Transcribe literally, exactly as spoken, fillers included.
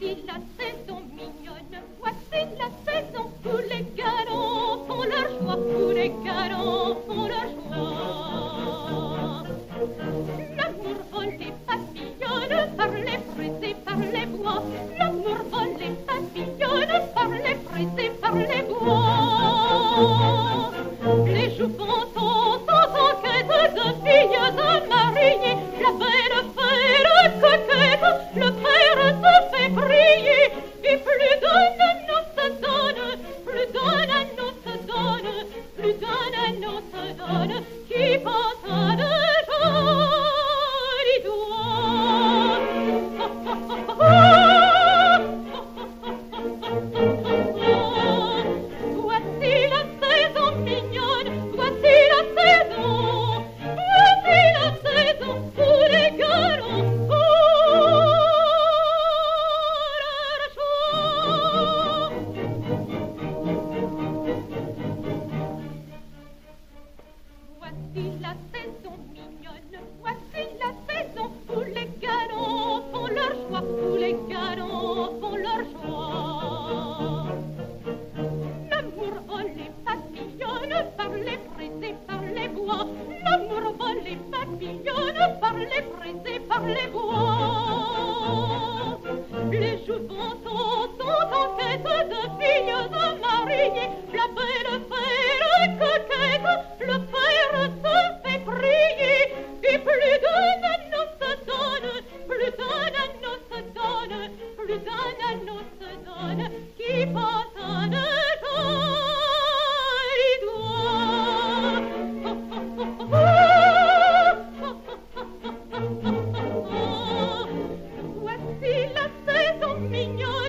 Voici la saison mignonne, voici la saison où les galants font leur joie, où les galants font leur joie. L'amour vole les papillonnes par les prés et par les bois. L'amour vole les papillonnes par les prés et par les bois. Les jouffants sont en quête de filles à marier. La belle fée coquette, le père se fait prier. Et plus d'un anneau se donne, plus d'un anneau se donne, plus d'un anneau se donne, qui pense à de jolis doigts. Voici la saison mignonne, voici la saison, voici la saison où les galants font leur choix. Voici la saison mignonne, voici la saison où les galants font leur choix, où les galants font leur choix. L'amour vole les papillonnes par les prés et par les bois. L'amour vole les papillonnes par les prés et par les bois. Les jouffants sont en quête de filles à marier. La belle fée coquette, le père se fait prier. Et plus d'un anneau se donne, plus d'un anneau se donne, plus d'un anneau se donne, qui passe à de jolis doigts. Voici la saison mignonne.